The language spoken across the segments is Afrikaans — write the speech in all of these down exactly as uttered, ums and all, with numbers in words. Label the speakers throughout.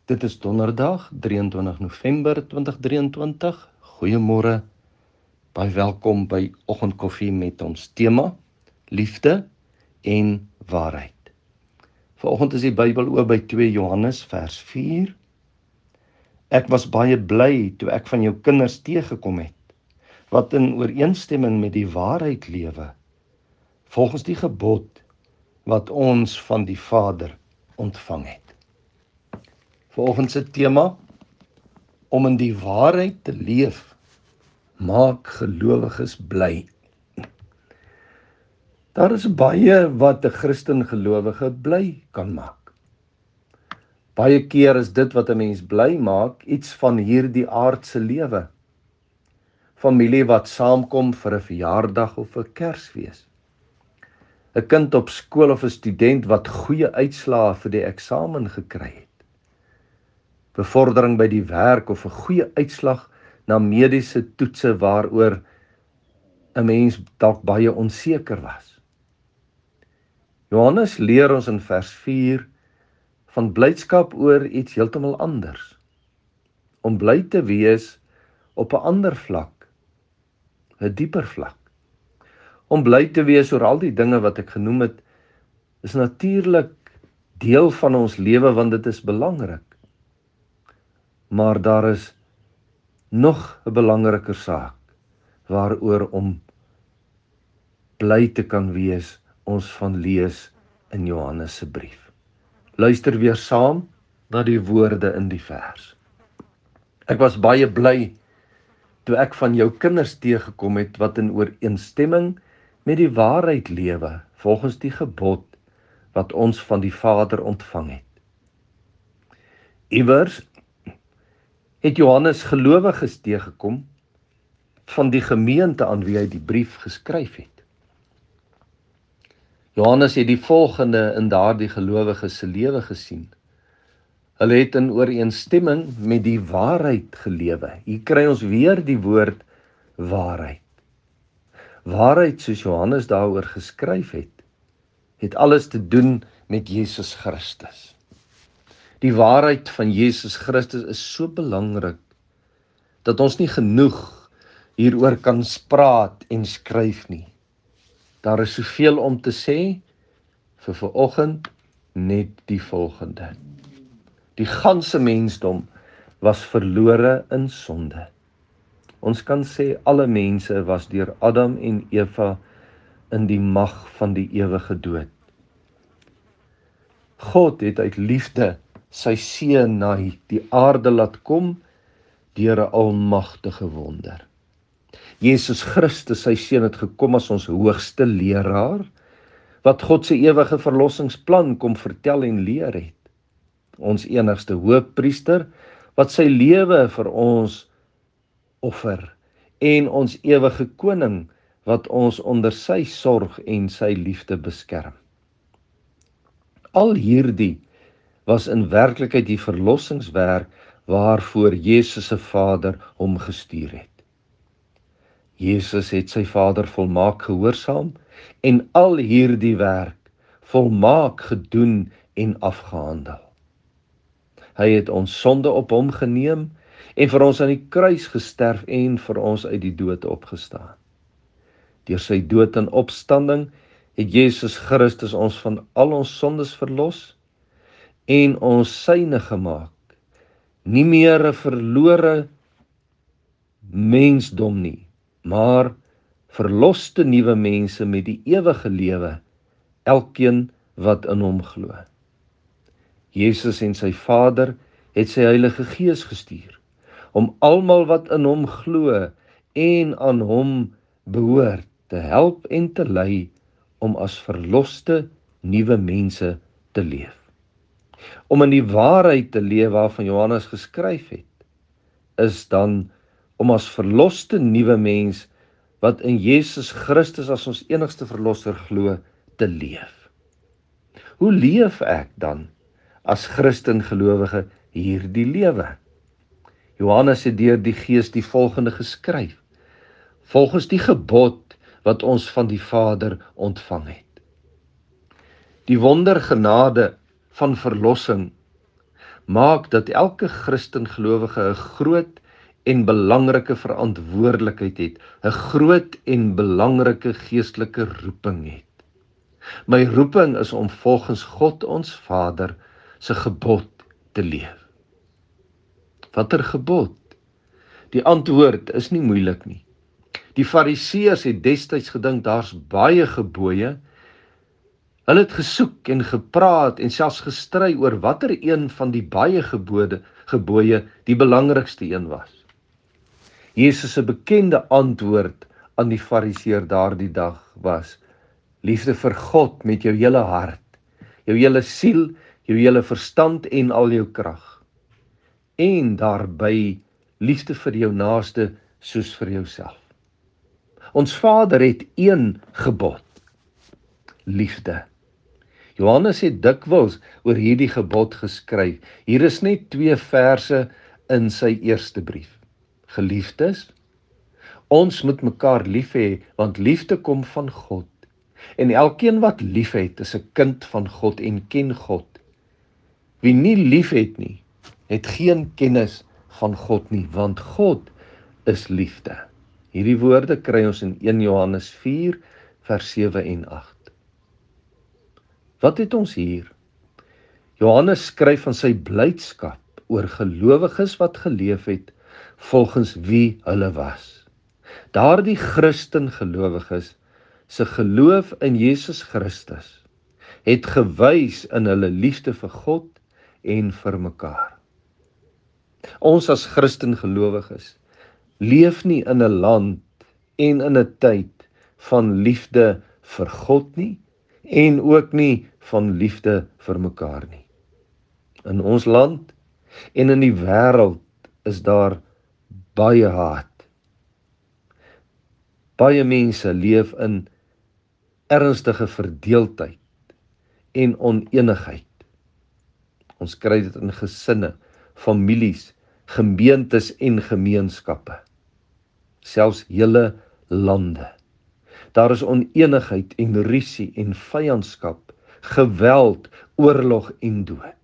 Speaker 1: Dit is donderdag, drieëntwintig November tweeduisend drieëntwintig. Goeiemôre, baie welkom by Oggendkoffie met ons tema, liefde en waarheid. Vanoggend is die Bybel oop by twee Johannes vers vier. Ek was baie bly toe ek van jou kinders teëgekom het, wat in ooreenstemming met die waarheid lewe, volgens die gebod wat ons van die Vader ontvang het. Vanoggend se tema, om in die waarheid te leef, maak gelowiges bly. Daar is baie wat 'n Christen gelowige bly kan maak. Baie keer is dit wat 'n mens bly maak, iets van hierdie aardse lewe. Familie wat saamkom vir 'n verjaardag of 'n Kersfees. 'n Kind op skool of 'n student wat goeie uitslae vir die eksamen gekry het. Bevordering by die werk of 'n goeie uitslag na mediese toetse waaroor 'n mens dalk baie onseker was. Johannes leer ons in vers vier van blydskap oor iets heeltemal anders. Om bly te wees op 'n ander vlak, 'n dieper vlak. Om bly te wees oor al die dinge wat ek genoem het, is natuurlik deel van ons lewe want dit is belangrik. Maar daar is nog 'n belangriker saak waaroor om bly te kan wees, ons van lees in Johannes se brief. Luister weer saam na die woorde in die vers. Ek was baie bly toe ek van jou kinders teëgekom het wat in ooreenstemming met die waarheid lewe, volgens die gebod wat ons van die Vader ontvang het. Iewers het Johannes gelowiges teëgekom van die gemeente aan wie hy die brief geskryf het. Johannes het die volgende in daardie gelowiges se lewe gesien. Hulle het in ooreenstemming met die waarheid gelewe. Hier kry ons weer die woord waarheid. Waarheid, soos Johannes daaroor geskryf het, het alles te doen met Jesus Christus. Die waarheid van Jesus Christus is so belangrik, dat ons nie genoeg hieroor kan praat en skryf nie. Daar is soveel om te sê, vir vanoggend net die volgende. Die ganse mensdom was verlore in sonde. Ons kan sê alle mense was deur Adam en Eva in die mag van die ewige dood. God het uit liefde sy seun na die aarde laat kom deur 'n almagtige wonder. Jesus Christus, sy seun, het gekom as ons hoogste leraar, wat God se ewige verlossingsplan kom vertel en leer het. Ons enigste hoëpriester, wat sy lewe vir ons offer, en ons ewige koning, wat ons onder sy sorg en sy liefde beskerm. Al hierdie was in werklikheid die verlossingswerk waarvoor Jesus se Vader hom gestuur het. Jesus het sy Vader volmaak gehoorsaam en al hierdie werk volmaak gedoen en afgehandel. Hy het ons sonde op hom geneem en vir ons aan die kruis gesterf en vir ons uit die dood opgestaan. Deur sy dood en opstanding het Jesus Christus ons van al ons sondes verlos en ons syne gemaak. Nie meer 'n verlore mensdom nie, maar verloste nuwe mense met die ewige lewe, elkeen wat in hom glo. Jesus en sy Vader het sy Heilige Gees gestuur, om almal wat in hom glo en aan hom behoort, te help en te lei om as verloste nuwe mense te leef. Om in die waarheid te leef waarvan Johannes geskryf het, is dan om as verloste nuwe mens wat in Jesus Christus as ons enigste verlosser glo, te leef. Hoe leef ek dan as Christen gelowige hierdie lewe? Johannes het deur die Gees die volgende geskryf, volgens die gebod wat ons van die Vader ontvang het. Die wondergenade van verlossing maak dat elke Christen gelowige 'n groot en belangrike verantwoordelikheid het, 'n groot en belangrike geestelike roeping het. My roeping is om volgens God ons Vader se gebod te leef. Watter gebod? Die antwoord is nie moeilik nie. Die Fariseërs het destyds gedink daar's baie gebooie. Hulle het gesoek en gepraat en selfs gestry oor watter een van die baie gebode, gebooie die belangrikste een was. Jesus se bekende antwoord aan die Fariseër daardie dag was: liefde vir God met jou hele hart, jou hele siel, jou hele verstand en al jou krag. En daarby liefde vir jou naaste soos vir jouself. Ons Vader het een gebod: liefde. Johannes het dikwels oor hierdie gebod geskryf. Hier is net twee verse in sy eerste brief. Geliefdes, ons moet mekaar lief hê, want liefde kom van God. En elkeen wat lief het, is 'n kind van God en ken God. Wie nie lief het nie, het geen kennis van God nie, want God is liefde. Hierdie woorde kry ons in een Johannes vier, vers sewe en agt. Wat het ons hier? Johannes skryf van sy blydskap oor gelowiges wat geleef het volgens wie hulle was. Daardie Christen gelowiges se geloof in Jesus Christus het gewys in hulle liefde vir God en vir mekaar. Ons as Christen gelowiges leef nie in 'n land en in 'n tyd van liefde vir God nie en ook nie van liefde vir mekaar nie. In ons land en in die wêreld is daar baie haat. Baie mense leef in ernstige verdeeldheid en onenigheid. Ons kry dit in gesinne, families, gemeentes en gemeenskappe. Selfs hele lande. Daar is onenigheid en rusie en vyandskap, geweld, oorlog en dood.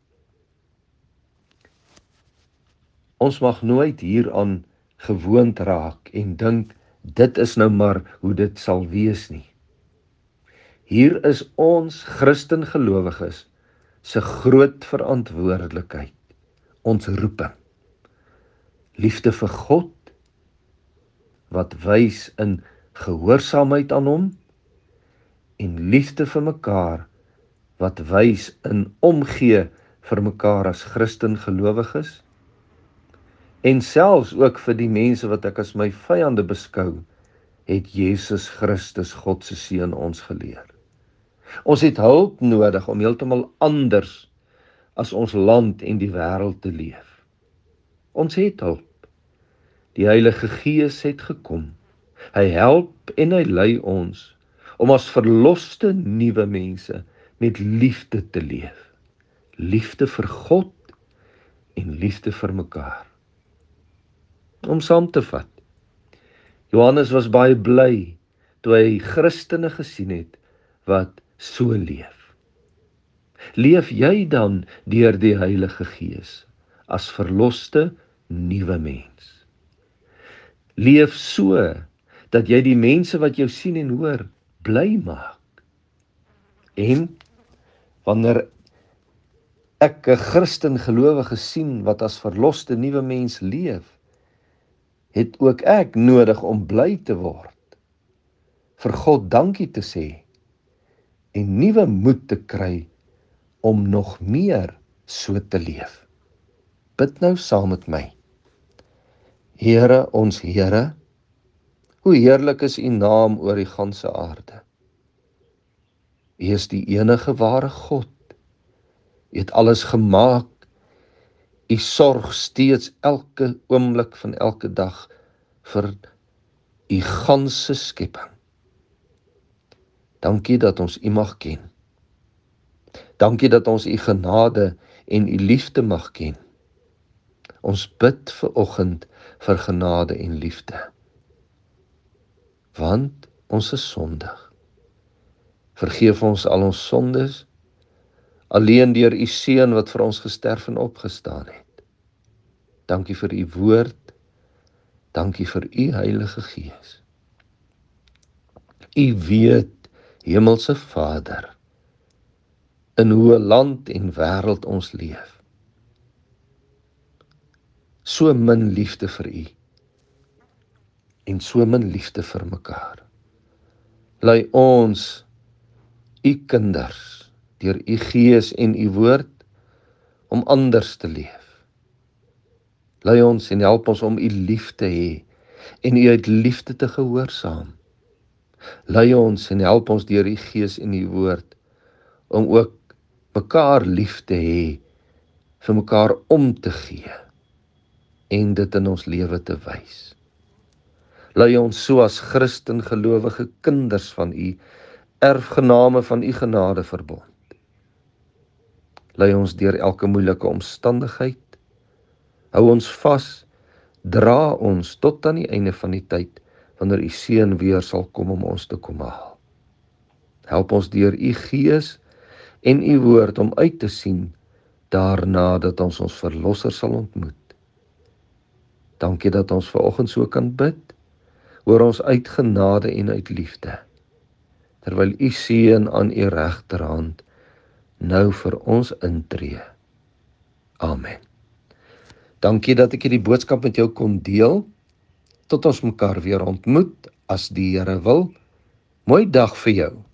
Speaker 1: Ons mag nooit hieraan gewoond raak en dink dit is nou maar hoe dit sal wees nie. Hier is ons Christen gelowiges se groot verantwoordelikheid, ons roeping. Liefde vir God, wat wys in gehoorsaamheid aan hom, en liefde vir mekaar, wat wys in omgee vir mekaar as Christen gelowiges, en selfs ook vir die mense wat ek as my vyande beskou, het Jesus Christus, God se seun, ons geleer. Ons het hulp nodig om heeltemal anders as ons land en die wêreld te leef. Ons het hulp. Die Heilige Gees het gekom. Hy help en hy lei ons om as verloste nuwe mense met liefde te leef. Liefde vir God en liefde vir mekaar. Om saam te vat. Johannes was baie bly toe hy Christene gesien het wat so leef. Leef jy dan deur die Heilige Gees as verloste nuwe mens? Leef so dat jy die mense wat jou sien en hoor bly maak. En wanneer ek 'n Christen gelowige sien wat as verloste nuwe mens leef, het ook ek nodig om bly te word, vir God dankie te sê en nuwe moed te kry om nog meer so te leef. Bid nou saam met my. Here, ons Here, hoe heerlik is U naam oor die ganse aarde. U is die enige ware God. U het alles gemaak. U sorg steeds elke oomblik van elke dag vir U ganse skepping. Dankie dat ons U mag ken. Dankie dat ons U genade en U liefde mag ken. Ons bid vir oggend vir genade en liefde. Want ons is sondig. Vergeef ons al ons sondes, alleen deur u seun wat vir ons gesterf en opgestaan het. Dankie vir u woord, dankie vir u Heilige Gees. U weet, Hemelse Vader, in hoe land en wêreld ons leef. So min liefde vir u en so min liefde vir mekaar. Lei ons, u kinders, deur u Gees en u woord, om anders te leef. Lei ons en help ons om u lief te hê en u uit liefde te gehoorsaam. Lei ons en help ons deur u Gees en u woord om ook mekaar lief te hê, vir mekaar om te gee en dit in ons lewe te wys. Lei ons so as Christen gelowige kinders van u, erfgename van u genadeverbond. Lei ons deur elke moeilike omstandigheid, hou ons vas, dra ons tot aan die einde van die tyd, wanneer u seun weer sal kom om ons te kom haal. Help ons deur u Gees en u woord om uit te sien daarna dat ons ons Verlosser sal ontmoet. Dankie dat ons vanoggend so kan bid, oor ons uit genade en uit liefde, terwyl u seun aan u regterhand nou vir ons intree. Amen. Dankie dat ek hierdie boodskap met jou kon deel. Tot ons mekaar weer ontmoet, as die Here wil. Mooi dag vir jou.